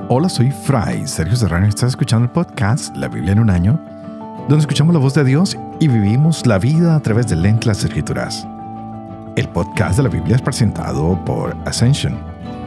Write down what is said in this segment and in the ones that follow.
Hola, soy Fray Sergio Serrano y estás escuchando el podcast La Biblia en un año, donde escuchamos la voz de Dios y vivimos la vida a través de lentes las Escrituras. El podcast de la Biblia es presentado por Ascension.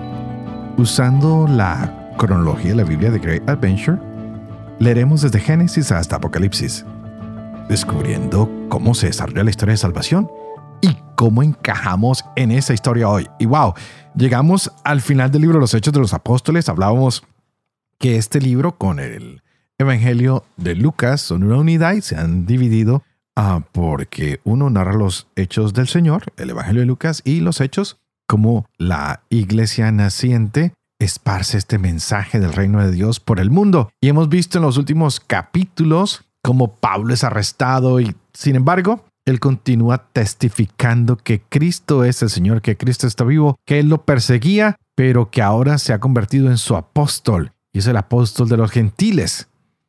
Usando la cronología de la Biblia de Great Adventure, leeremos desde Génesis hasta Apocalipsis, descubriendo cómo se desarrolla la historia de salvación y cómo encajamos en esa historia hoy. Y wow, llegamos al final del libro de los Hechos de los Apóstoles. Hablábamos que este libro con el Evangelio de Lucas son una unidad y se han dividido porque uno narra los hechos del Señor, el Evangelio de Lucas, y los hechos como la iglesia naciente esparce este mensaje del reino de Dios por el mundo. Y hemos visto en los últimos capítulos cómo Pablo es arrestado y, sin embargo, él continúa testificando que Cristo es el Señor, que Cristo está vivo, que él lo perseguía, pero que ahora se ha convertido en su apóstol, y es el apóstol de los gentiles.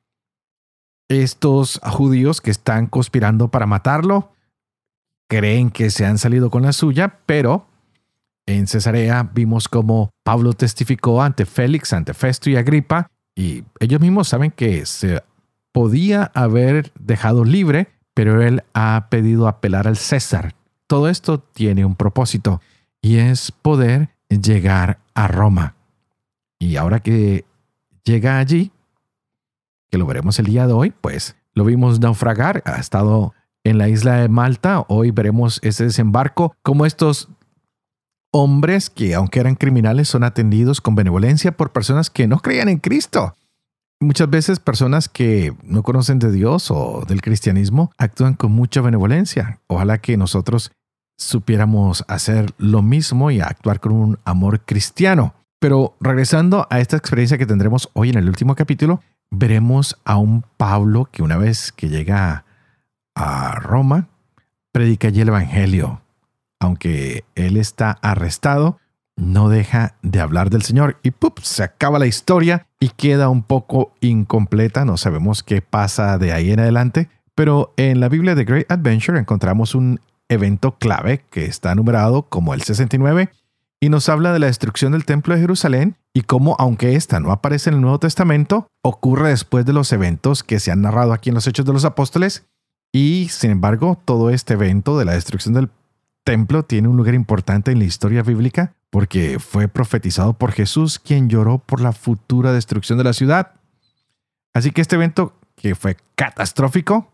Estos judíos que están conspirando para matarlo creen que se han salido con la suya, pero en Cesarea vimos cómo Pablo testificó ante Félix, ante Festo y Agripa, y ellos mismos saben que se podía haber dejado libre, pero él ha pedido apelar al César. Todo esto tiene un propósito, y es poder llegar a Roma. Y ahora que llega allí, que lo veremos el día de hoy, pues lo vimos naufragar, ha estado en la isla de Malta. Hoy veremos ese desembarco, como estos hombres que, aunque eran criminales, son atendidos con benevolencia por personas que no creían en Cristo. Muchas veces personas que no conocen de Dios o del cristianismo actúan con mucha benevolencia. Ojalá que nosotros supiéramos hacer lo mismo y actuar con un amor cristiano. Pero regresando a esta experiencia que tendremos hoy en el último capítulo, veremos a un Pablo que una vez que llega a Roma, predica allí el Evangelio. Aunque él está arrestado, no deja de hablar del Señor y se acaba la historia y queda un poco incompleta. No sabemos qué pasa de ahí en adelante, pero en la Biblia de Great Adventure encontramos un evento clave que está numerado como el 69 y nos habla de la destrucción del Templo de Jerusalén y cómo, aunque esta no aparece en el Nuevo Testamento, ocurre después de los eventos que se han narrado aquí en los Hechos de los Apóstoles. Y, sin embargo, todo este evento de la destrucción del templo tiene un lugar importante en la historia bíblica porque fue profetizado por Jesús, quien lloró por la futura destrucción de la ciudad. Así que este evento, que fue catastrófico,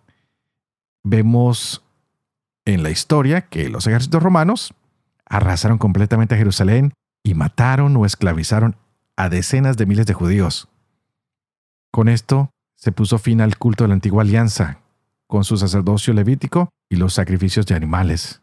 vemos en la historia que los ejércitos romanos arrasaron completamente a Jerusalén y mataron o esclavizaron a decenas de miles de judíos. Con esto se puso fin al culto de la antigua alianza, con su sacerdocio levítico y los sacrificios de animales.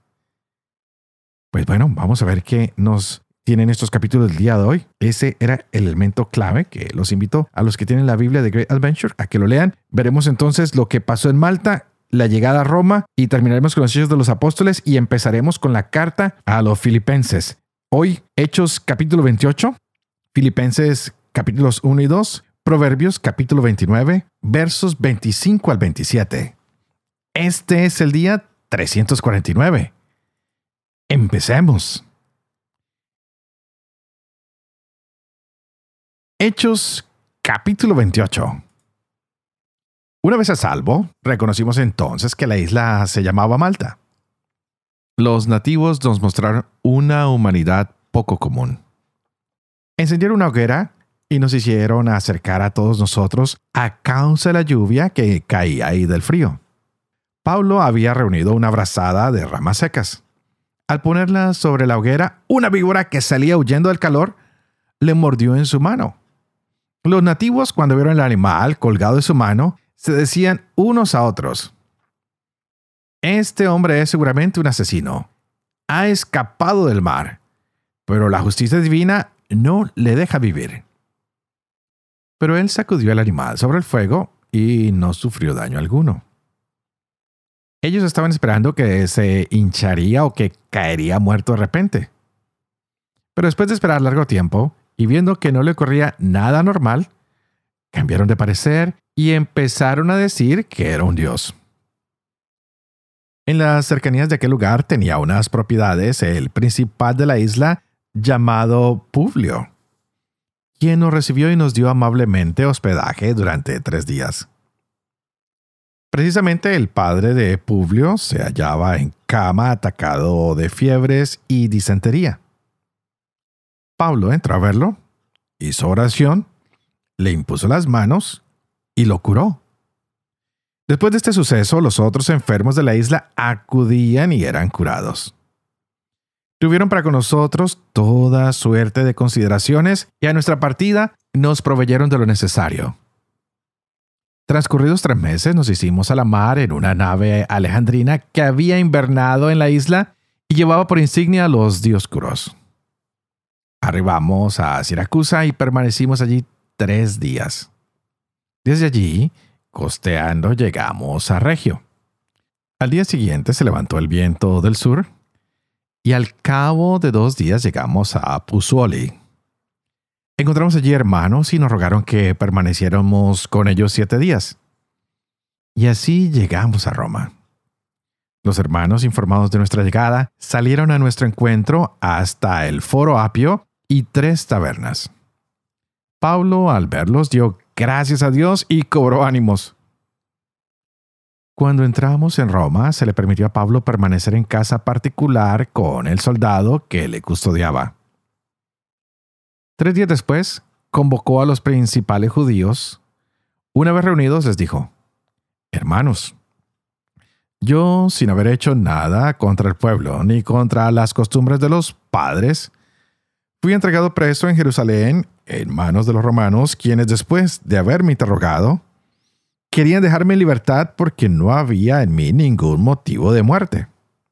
Pues bueno, vamos a ver qué nos tienen estos capítulos del día de hoy. Ese era el elemento clave que los invito a los que tienen la Biblia de Great Adventure a que lo lean. Veremos entonces lo que pasó en Malta, la llegada a Roma y terminaremos con los Hechos de los Apóstoles y empezaremos con la carta a los Filipenses. Hoy, Hechos capítulo 28, Filipenses capítulos 1 y 2, Proverbios capítulo 29, versos 25 al 27. Este es el día 349. Empecemos. Hechos capítulo 28. Una vez a salvo, reconocimos entonces que la isla se llamaba Malta. Los nativos nos mostraron una humanidad poco común. Encendieron una hoguera y nos hicieron acercar a todos nosotros a causa de la lluvia que caía y del frío. Pablo había reunido una brazada de ramas secas. Al ponerla sobre la hoguera, una víbora que salía huyendo del calor le mordió en su mano. Los nativos, cuando vieron el animal colgado de su mano, se decían unos a otros: este hombre es seguramente un asesino. Ha escapado del mar, pero la justicia divina no le deja vivir. Pero él sacudió al animal sobre el fuego y no sufrió daño alguno. Ellos estaban esperando que se hincharía o que caería muerto de repente. Pero después de esperar largo tiempo y viendo que no le ocurría nada normal, cambiaron de parecer y empezaron a decir que era un dios. En las cercanías de aquel lugar tenía unas propiedades el principal de la isla llamado Publio. quien nos recibió y nos dio amablemente hospedaje durante 3 días. Precisamente el padre de Publio se hallaba en cama atacado de fiebres y disentería. Pablo entró a verlo, hizo oración, le impuso las manos y lo curó. Después de este suceso, los otros enfermos de la isla acudían y eran curados. Tuvieron para con nosotros toda suerte de consideraciones y a nuestra partida nos proveyeron de lo necesario. Transcurridos 3 meses nos hicimos a la mar en una nave alejandrina que había invernado en la isla y llevaba por insignia a los Dioscuros. Arribamos a Siracusa y permanecimos allí 3 días. Desde allí, costeando, llegamos a Regio. Al día siguiente se levantó el viento del sur y al cabo de 2 días llegamos a Puzuoli. Encontramos allí hermanos y nos rogaron que permaneciéramos con ellos 7 días. Y así llegamos a Roma. Los hermanos, informados de nuestra llegada, salieron a nuestro encuentro hasta el Foro Apio y 3 tabernas. Pablo, al verlos, dio gracias a Dios y cobró ánimos. Cuando entramos en Roma, se le permitió a Pablo permanecer en casa particular con el soldado que le custodiaba. 3 días después, convocó a los principales judíos. Una vez reunidos, les dijo: Hermanos, yo, sin haber hecho nada contra el pueblo, ni contra las costumbres de los padres, fui entregado preso en Jerusalén en manos de los romanos, quienes después de haberme interrogado, querían dejarme en libertad porque no había en mí ningún motivo de muerte.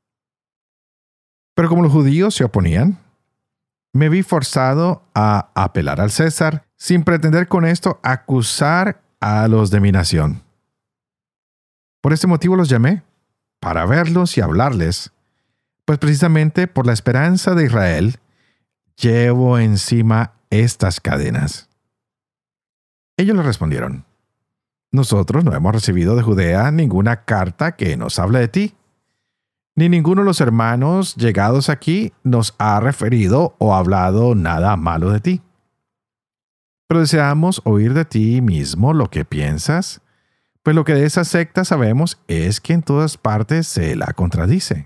Pero como los judíos se oponían, me vi forzado a apelar al César, sin pretender con esto acusar a los de mi nación. Por este motivo los llamé, para verlos y hablarles, pues precisamente por la esperanza de Israel, llevo encima estas cadenas. Ellos le respondieron: Nosotros no hemos recibido de Judea ninguna carta que nos hable de ti, ni ninguno de los hermanos llegados aquí nos ha referido o hablado nada malo de ti. Pero deseamos oír de ti mismo lo que piensas, pues lo que de esa secta sabemos es que en todas partes se la contradice.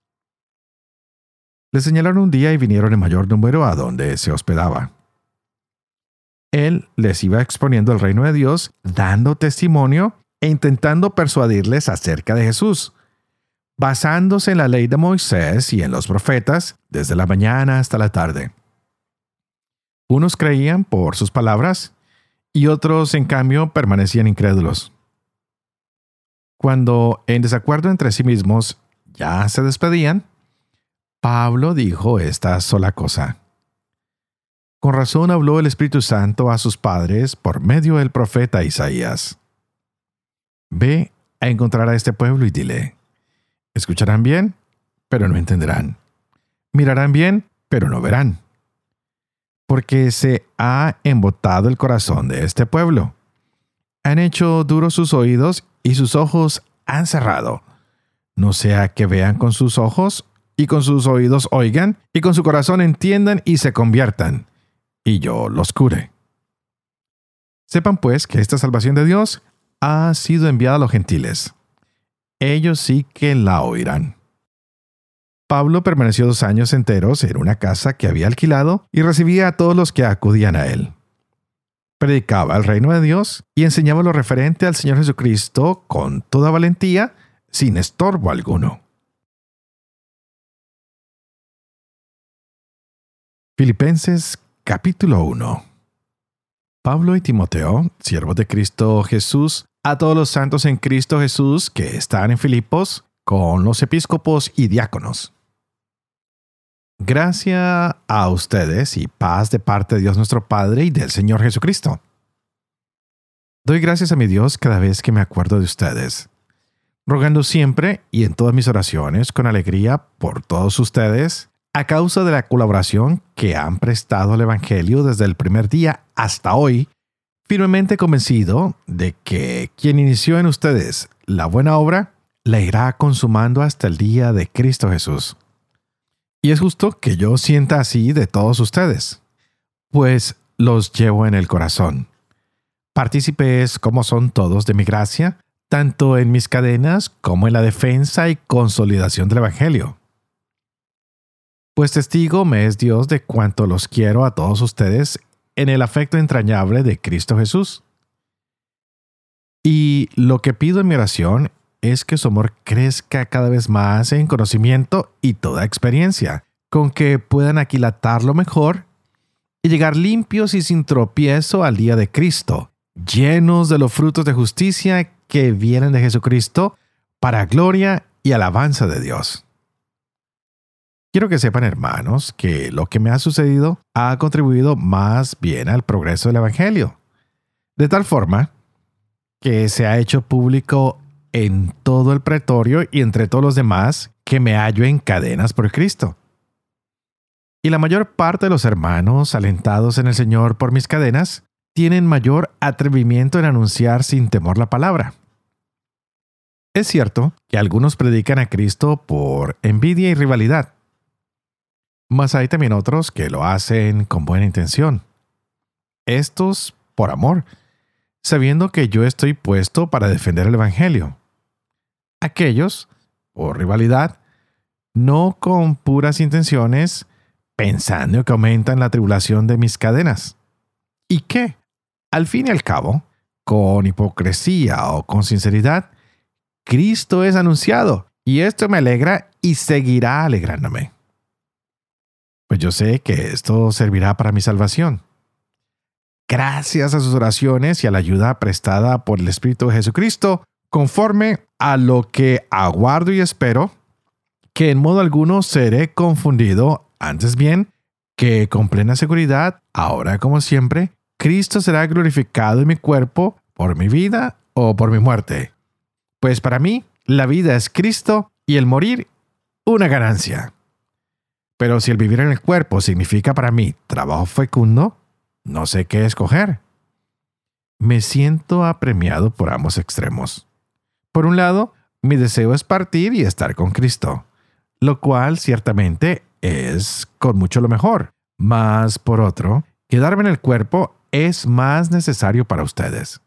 Le señalaron un día y vinieron en mayor número a donde se hospedaba. Él les iba exponiendo el reino de Dios, dando testimonio e intentando persuadirles acerca de Jesús, basándose en la ley de Moisés y en los profetas, desde la mañana hasta la tarde. Unos creían por sus palabras y otros, en cambio, permanecían incrédulos. Cuando, en desacuerdo entre sí mismos, ya se despedían, Pablo dijo esta sola cosa: Con razón habló el Espíritu Santo a sus padres por medio del profeta Isaías. Ve a encontrar a este pueblo y dile: Escucharán bien, pero no entenderán. Mirarán bien, pero no verán. Porque se ha embotado el corazón de este pueblo. Han hecho duros sus oídos y sus ojos han cerrado. No sea que vean con sus ojos y con sus oídos oigan y con su corazón entiendan y se conviertan, y yo los cure. Sepan pues que esta salvación de Dios ha sido enviada a los gentiles. Ellos sí que la oirán. Pablo permaneció 2 años enteros en una casa que había alquilado y recibía a todos los que acudían a él. Predicaba el reino de Dios y enseñaba lo referente al Señor Jesucristo con toda valentía, sin estorbo alguno. Filipenses capítulo 1. Pablo y Timoteo, siervos de Cristo Jesús, a todos los santos en Cristo Jesús que están en Filipos, con los episcopos y diáconos. Gracia a ustedes y paz de parte de Dios nuestro Padre y del Señor Jesucristo. Doy gracias a mi Dios cada vez que me acuerdo de ustedes, rogando siempre y en todas mis oraciones con alegría por todos ustedes, a causa de la colaboración que han prestado al Evangelio desde el primer día hasta hoy, firmemente convencido de que quien inició en ustedes la buena obra, la irá consumando hasta el día de Cristo Jesús. Y es justo que yo sienta así de todos ustedes, pues los llevo en el corazón. Partícipes como son todos de mi gracia, tanto en mis cadenas como en la defensa y consolidación del Evangelio. Pues testigo me es Dios de cuánto los quiero a todos ustedes en el afecto entrañable de Cristo Jesús. Y lo que pido en mi oración es que su amor crezca cada vez más en conocimiento y toda experiencia, con que puedan aquilatarlo mejor y llegar limpios y sin tropiezo al día de Cristo, llenos de los frutos de justicia que vienen de Jesucristo para gloria y alabanza de Dios. Quiero que sepan, hermanos, que lo que me ha sucedido ha contribuido más bien al progreso del Evangelio, de tal forma que se ha hecho público en todo el pretorio y entre todos los demás que me hallo en cadenas por Cristo. Y la mayor parte de los hermanos, alentados en el Señor por mis cadenas, tienen mayor atrevimiento en anunciar sin temor la palabra. Es cierto que algunos predican a Cristo por envidia y rivalidad, mas hay también otros que lo hacen con buena intención. Estos por amor, sabiendo que yo estoy puesto para defender el Evangelio. Aquellos, por rivalidad, no con puras intenciones, pensando que aumentan la tribulación de mis cadenas. Y que, al fin y al cabo, con hipocresía o con sinceridad, Cristo es anunciado, y esto me alegra y seguirá alegrándome. Pues yo sé que esto servirá para mi salvación. Gracias a sus oraciones y a la ayuda prestada por el Espíritu de Jesucristo, conforme a lo que aguardo y espero, que en modo alguno seré confundido, antes bien, que con plena seguridad, ahora como siempre, Cristo será glorificado en mi cuerpo, por mi vida o por mi muerte. Pues para mí, la vida es Cristo y el morir, una ganancia. Pero si el vivir en el cuerpo significa para mí trabajo fecundo, no sé qué escoger. Me siento apremiado por ambos extremos. Por un lado, mi deseo es partir y estar con Cristo, lo cual ciertamente es con mucho lo mejor. Mas por otro, quedarme en el cuerpo es más necesario para ustedes.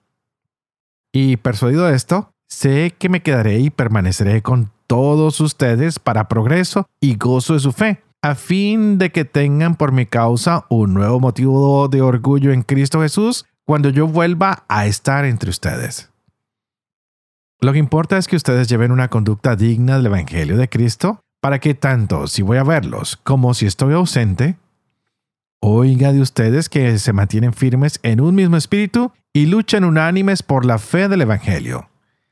Y persuadido de esto, sé que me quedaré y permaneceré con todos ustedes para progreso y gozo de su fe, a fin de que tengan por mi causa un nuevo motivo de orgullo en Cristo Jesús cuando yo vuelva a estar entre ustedes. Lo que importa es que ustedes lleven una conducta digna del Evangelio de Cristo, para que tanto si voy a verlos como si estoy ausente, oiga de ustedes que se mantienen firmes en un mismo espíritu y luchan unánimes por la fe del Evangelio,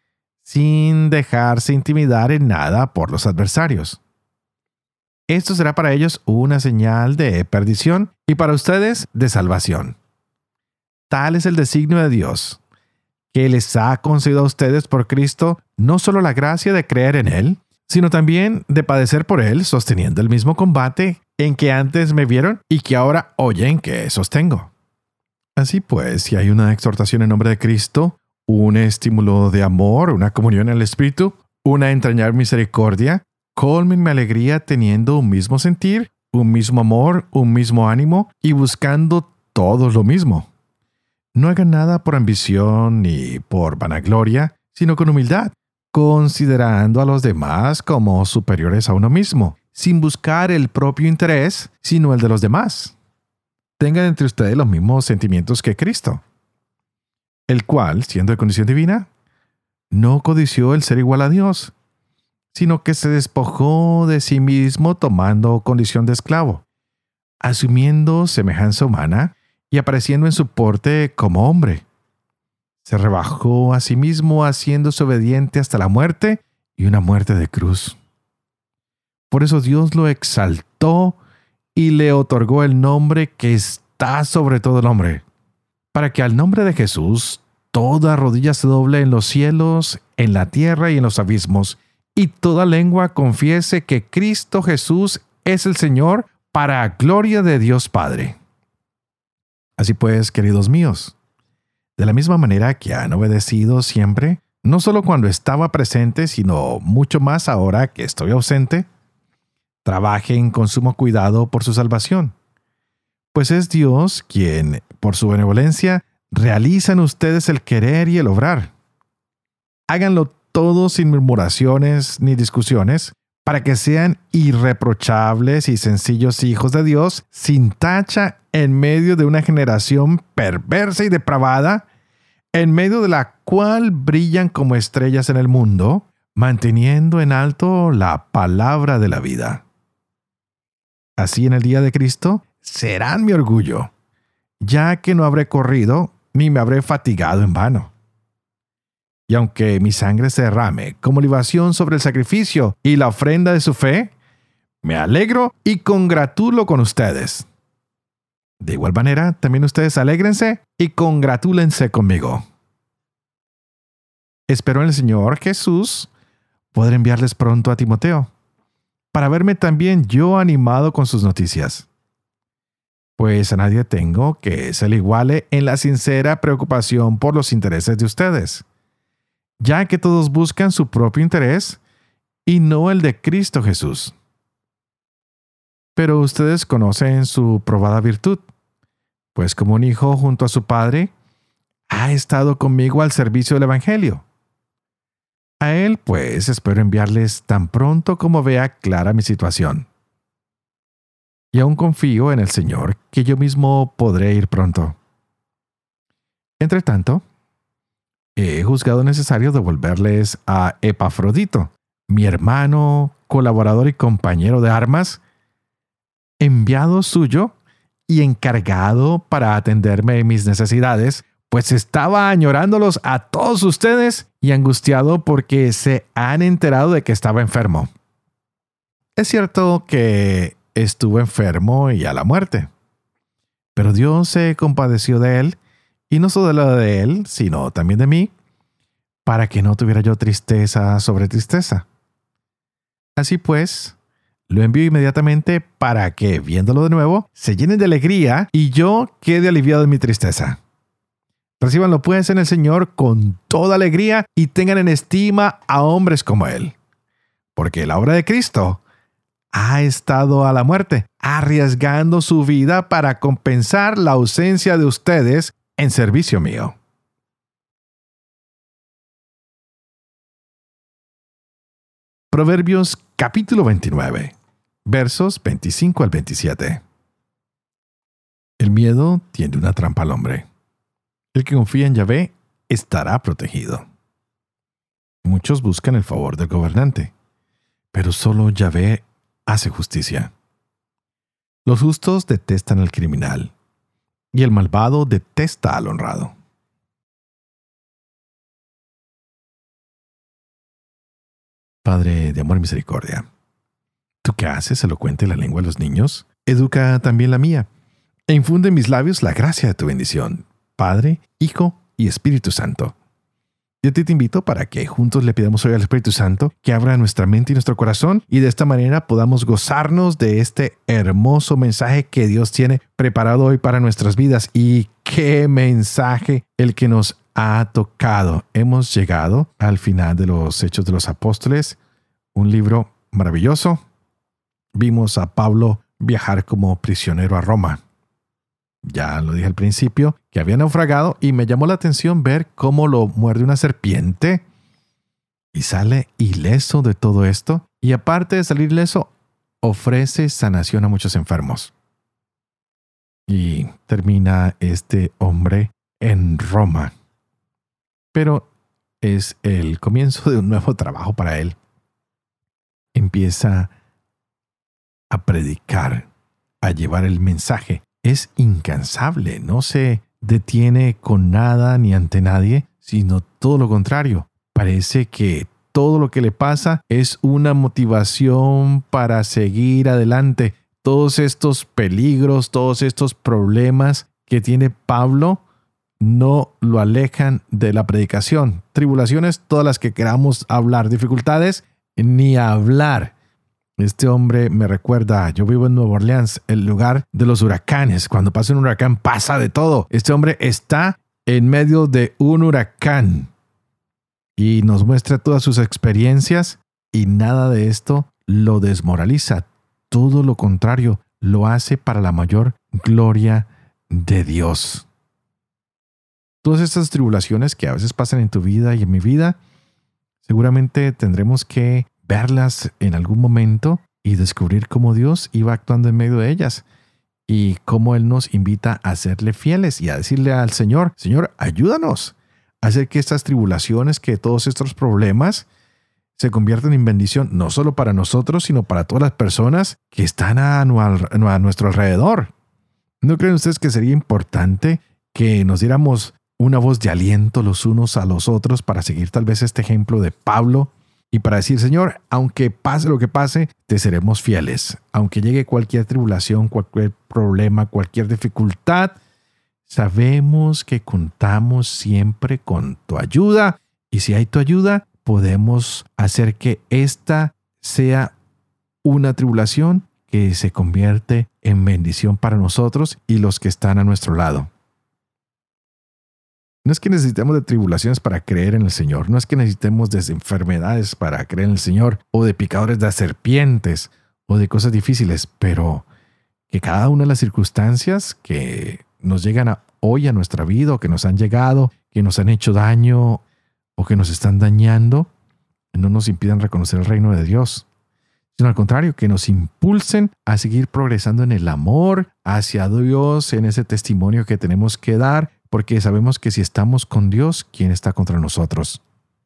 sin dejarse intimidar en nada por los adversarios. Esto será para ellos una señal de perdición y para ustedes de salvación. Tal es el designio de Dios, que les ha concedido a ustedes por Cristo no solo la gracia de creer en Él, sino también de padecer por Él, sosteniendo el mismo combate en que antes me vieron y que ahora oyen que sostengo. Así pues, si hay una exhortación en nombre de Cristo, un estímulo de amor, una comunión en el Espíritu, una entrañable misericordia, colmen mi alegría teniendo un mismo sentir, un mismo amor, un mismo ánimo y buscando todos lo mismo. No hagan nada por ambición ni por vanagloria, sino con humildad, considerando a los demás como superiores a uno mismo, sin buscar el propio interés, sino el de los demás. Tengan entre ustedes los mismos sentimientos que Cristo, el cual, siendo de condición divina, no codició el ser igual a Dios, sino que se despojó de sí mismo tomando condición de esclavo, asumiendo semejanza humana y apareciendo en su porte como hombre. Se rebajó a sí mismo haciéndose obediente hasta la muerte y una muerte de cruz. Por eso Dios lo exaltó y le otorgó el nombre que está sobre todo nombre, para que al nombre de Jesús toda rodilla se doble en los cielos, en la tierra y en los abismos, y toda lengua confiese que Cristo Jesús es el Señor, para gloria de Dios Padre. Así pues, queridos míos, de la misma manera que han obedecido siempre, no solo cuando estaba presente, sino mucho más ahora que estoy ausente, trabajen con sumo cuidado por su salvación, Pues es Dios quien, por su benevolencia, realiza en ustedes el querer y el obrar. Háganlo todo sin murmuraciones ni discusiones, para que sean irreprochables y sencillos hijos de Dios, sin tacha en medio de una generación perversa y depravada, en medio de la cual brillan como estrellas en el mundo, manteniendo en alto la palabra de la vida. Así en el día de Cristo serán mi orgullo, ya que no habré corrido ni me habré fatigado en vano. Y aunque mi sangre se derrame como libación sobre el sacrificio y la ofrenda de su fe, me alegro y congratulo con ustedes. De igual manera, también ustedes alégrense y congratúlense conmigo. Espero en el Señor Jesús poder enviarles pronto a Timoteo, para verme también yo animado con sus noticias. Pues a nadie tengo que se le iguale en la sincera preocupación por los intereses de ustedes, ya que todos buscan su propio interés y no el de Cristo Jesús. Pero ustedes conocen su probada virtud, pues como un hijo junto a su padre, ha estado conmigo al servicio del Evangelio. A él, pues, espero enviarles tan pronto como vea clara mi situación. Y aún confío en el Señor que yo mismo podré ir pronto. Entre tanto, he juzgado necesario devolverles a Epafrodito, mi hermano, colaborador y compañero de armas, enviado suyo y encargado para atenderme en mis necesidades, pues estaba añorándolos a todos ustedes y angustiado porque se han enterado de que estaba enfermo. Es cierto que estuvo enfermo y a la muerte, pero Dios se compadeció de él, y no solo de él, sino también de mí, para que no tuviera yo tristeza sobre tristeza. Así pues, lo envío inmediatamente para que, viéndolo de nuevo, se llenen de alegría y yo quede aliviado de mi tristeza. Recíbanlo pues en el Señor con toda alegría y tengan en estima a hombres como él. Porque la obra de Cristo ha estado a la muerte, arriesgando su vida para compensar la ausencia de ustedes en servicio mío. Proverbios capítulo 29, versos 25 al 27. El miedo tiende una trampa al hombre. El que confía en Yahvé estará protegido. Muchos buscan el favor del gobernante, pero solo Yahvé hace justicia. Los justos detestan al criminal, y el malvado detesta al honrado. Padre de amor y misericordia, ¿tú qué haces elocuente la lengua de los niños? Educa también la mía, e infunde en mis labios la gracia de tu bendición, Padre, Hijo y Espíritu Santo. Yo te invito para que juntos le pidamos hoy al Espíritu Santo que abra nuestra mente y nuestro corazón y de esta manera podamos gozarnos de este hermoso mensaje que Dios tiene preparado hoy para nuestras vidas. Y qué mensaje el que nos ha tocado. Hemos llegado al final de los Hechos de los Apóstoles, un libro maravilloso. Vimos a Pablo viajar como prisionero a Roma. Ya lo dije al principio, que había naufragado y me llamó la atención ver cómo lo muerde una serpiente y sale ileso de todo esto. Y aparte de salir ileso, ofrece sanación a muchos enfermos. Y termina este hombre en Roma. Pero es el comienzo de un nuevo trabajo para él. Empieza a predicar, a llevar el mensaje. Es incansable, no se detiene con nada ni ante nadie, sino todo lo contrario. Parece que todo lo que le pasa es una motivación para seguir adelante. Todos estos peligros, todos estos problemas que tiene Pablo no lo alejan de la predicación. Tribulaciones, todas las que queramos hablar, dificultades, ni hablar. Este hombre me recuerda, yo vivo en Nueva Orleans, el lugar de los huracanes. Cuando pasa un huracán pasa de todo. Este hombre está en medio de un huracán y nos muestra todas sus experiencias y nada de esto lo desmoraliza. Todo lo contrario, lo hace para la mayor gloria de Dios. Todas estas tribulaciones que a veces pasan en tu vida y en mi vida, seguramente tendremos que verlas en algún momento y descubrir cómo Dios iba actuando en medio de ellas y cómo Él nos invita a serle fieles y a decirle al Señor, Señor, ayúdanos a hacer que estas tribulaciones, que todos estos problemas se conviertan en bendición, no solo para nosotros, sino para todas las personas que están a nuestro alrededor. ¿No creen ustedes que sería importante que nos diéramos una voz de aliento los unos a los otros para seguir tal vez este ejemplo de Pablo y para decir, Señor, aunque pase lo que pase, te seremos fieles. Aunque llegue cualquier tribulación, cualquier problema, cualquier dificultad, sabemos que contamos siempre con tu ayuda y si hay tu ayuda, podemos hacer que esta sea una tribulación que se convierte en bendición para nosotros y los que están a nuestro lado. No es que necesitemos de tribulaciones para creer en el Señor, no es que necesitemos de enfermedades para creer en el Señor, o de picadores de serpientes, o de cosas difíciles, pero que cada una de las circunstancias que nos llegan hoy a nuestra vida, o que nos han llegado, que nos han hecho daño, o que nos están dañando, no nos impidan reconocer el reino de Dios, sino al contrario, que nos impulsen a seguir progresando en el amor hacia Dios, en ese testimonio que tenemos que dar, porque sabemos que si estamos con Dios, ¿quién está contra nosotros?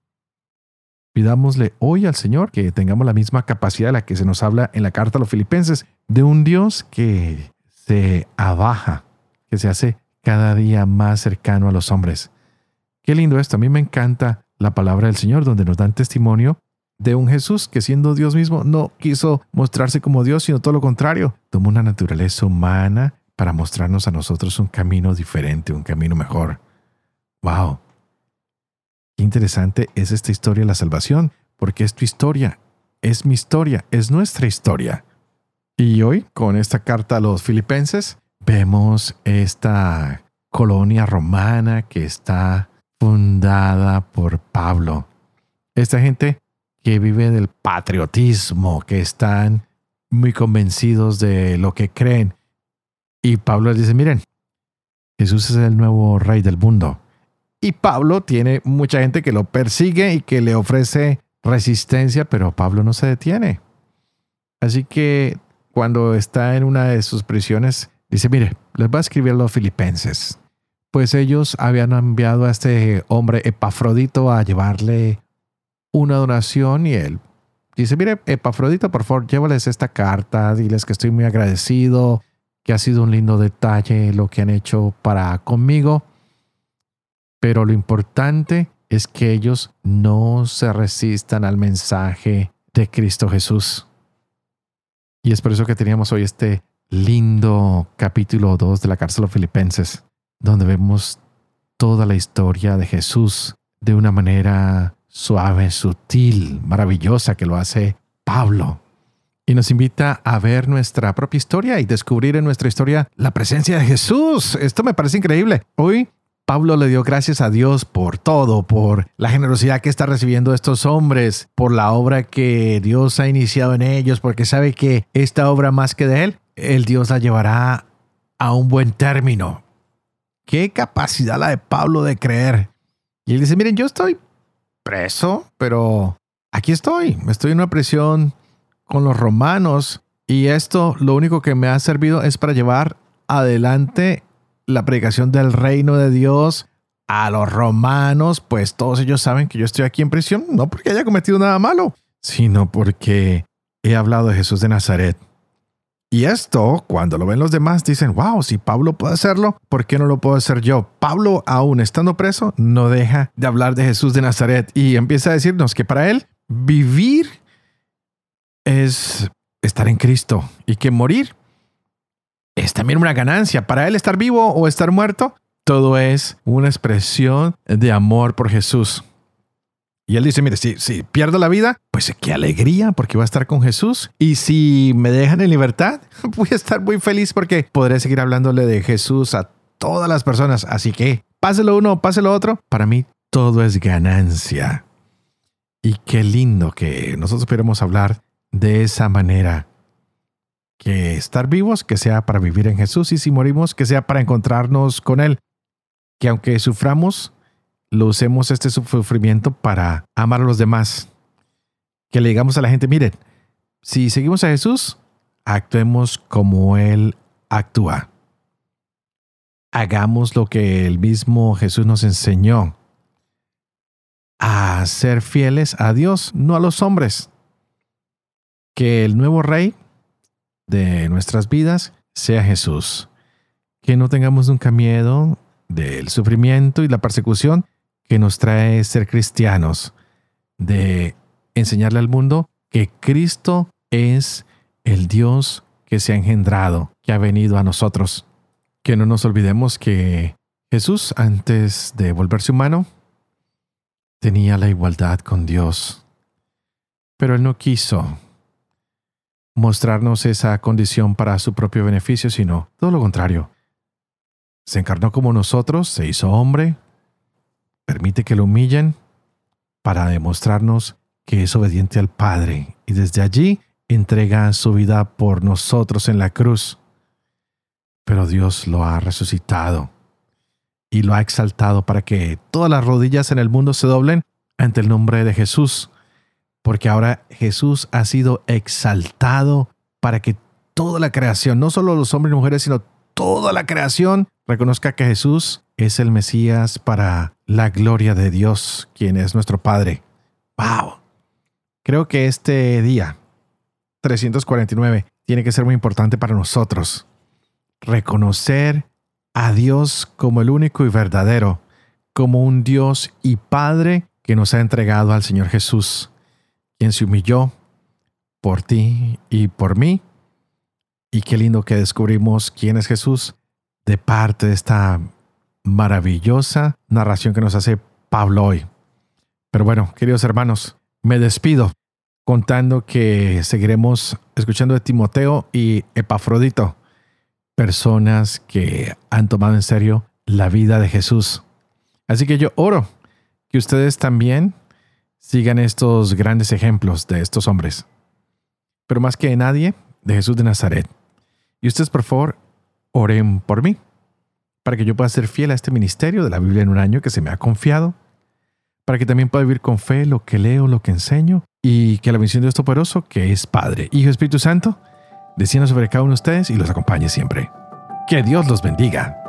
Pidámosle hoy al Señor que tengamos la misma capacidad de la que se nos habla en la carta a los Filipenses, de un Dios que se abaja, que se hace cada día más cercano a los hombres. Qué lindo esto. A mí me encanta la palabra del Señor, donde nos dan testimonio de un Jesús que, siendo Dios mismo, no quiso mostrarse como Dios, sino todo lo contrario. Tomó una naturaleza humana para mostrarnos a nosotros un camino diferente, un camino mejor. ¡Wow! Qué interesante es esta historia de la salvación, porque es tu historia, es mi historia, es nuestra historia. Y hoy, con esta carta a los Filipenses, vemos esta colonia romana que está fundada por Pablo. Esta gente que vive del patriotismo, que están muy convencidos de lo que creen. Y Pablo les dice, miren, Jesús es el nuevo rey del mundo. Y Pablo tiene mucha gente que lo persigue y que le ofrece resistencia, pero Pablo no se detiene. Así que cuando está en una de sus prisiones, dice, mire, les voy a escribir a los filipenses. Pues ellos habían enviado a este hombre Epafrodito a llevarle una donación y él dice, mire, Epafrodito, por favor, llévales esta carta, diles que estoy muy agradecido, que ha sido un lindo detalle lo que han hecho para conmigo. Pero lo importante es que ellos no se resistan al mensaje de Cristo Jesús. Y es por eso que teníamos hoy este lindo capítulo 2 de la carta a los Filipenses, donde vemos toda la historia de Jesús de una manera suave, sutil, maravillosa que lo hace Pablo. Y nos invita a ver nuestra propia historia y descubrir en nuestra historia la presencia de Jesús. Esto me parece increíble. Hoy Pablo le dio gracias a Dios por todo, por la generosidad que está recibiendo estos hombres, por la obra que Dios ha iniciado en ellos, porque sabe que esta obra más que de él, el Dios la llevará a un buen término. Qué capacidad la de Pablo de creer. Y él dice, miren, yo estoy preso, pero aquí estoy en una prisión con los romanos y esto lo único que me ha servido es para llevar adelante la predicación del reino de Dios a los romanos, pues todos ellos saben que yo estoy aquí en prisión, no porque haya cometido nada malo, sino porque he hablado de Jesús de Nazaret. Y esto, cuando lo ven los demás, dicen, wow, si Pablo puede hacerlo, ¿por qué no lo puedo hacer yo? Pablo, aún estando preso, no deja de hablar de Jesús de Nazaret y empieza a decirnos que para él vivir es estar en Cristo y que morir es también una ganancia. Para él estar vivo o estar muerto, todo es una expresión de amor por Jesús. Y él dice, mire, si pierdo la vida, pues qué alegría porque voy a estar con Jesús. Y si me dejan en libertad, voy a estar muy feliz porque podré seguir hablándole de Jesús a todas las personas. Así que pase lo uno, pase lo otro. Para mí todo es ganancia. Y qué lindo que nosotros pudiéramos hablar de esa manera. que estar vivos, que sea para vivir en Jesús, y si morimos, que sea para encontrarnos con Él. Que aunque suframos, lo usemos este sufrimiento para amar a los demás. Que le digamos a la gente, miren, si seguimos a Jesús, actuemos como Él actúa. Hagamos lo que el mismo Jesús nos enseñó, a ser fieles a Dios, no a los hombres. Que el nuevo rey de nuestras vidas sea Jesús. Que no tengamos nunca miedo del sufrimiento y la persecución que nos trae ser cristianos, de enseñarle al mundo que Cristo es el Dios que se ha engendrado, que ha venido a nosotros. Que no nos olvidemos que Jesús, antes de volverse humano, tenía la igualdad con Dios. Pero Él no quiso mostrarnos esa condición para su propio beneficio, sino todo lo contrario. Se encarnó como nosotros, se hizo hombre, permite que lo humillen para demostrarnos que es obediente al Padre, y desde allí entrega su vida por nosotros en la cruz. Pero Dios lo ha resucitado y lo ha exaltado para que todas las rodillas en el mundo se doblen ante el nombre de Jesús, porque ahora Jesús ha sido exaltado para que toda la creación, no solo los hombres y mujeres, sino toda la creación, reconozca que Jesús es el Mesías para la gloria de Dios, quien es nuestro Padre. ¡Wow! Creo que este día, 349, tiene que ser muy importante para nosotros. Reconocer a Dios como el único y verdadero, como un Dios y Padre que nos ha entregado al Señor Jesús, quien se humilló por ti y por mí. Y qué lindo que descubrimos quién es Jesús de parte de esta maravillosa narración que nos hace Pablo hoy. Pero bueno, queridos hermanos, me despido contando que seguiremos escuchando de Timoteo y Epafrodito, personas que han tomado en serio la vida de Jesús. Así que yo oro que ustedes también sigan estos grandes ejemplos de estos hombres, pero más que nadie, de Jesús de Nazaret. Y ustedes, por favor, oren por mí, para que yo pueda ser fiel a este ministerio de la Biblia en un año que se me ha confiado, para que también pueda vivir con fe lo que leo, lo que enseño, y que la bendición de Dios Todopoderoso, que es Padre, Hijo y Espíritu Santo, descienda sobre cada uno de ustedes y los acompañe siempre. Que Dios los bendiga.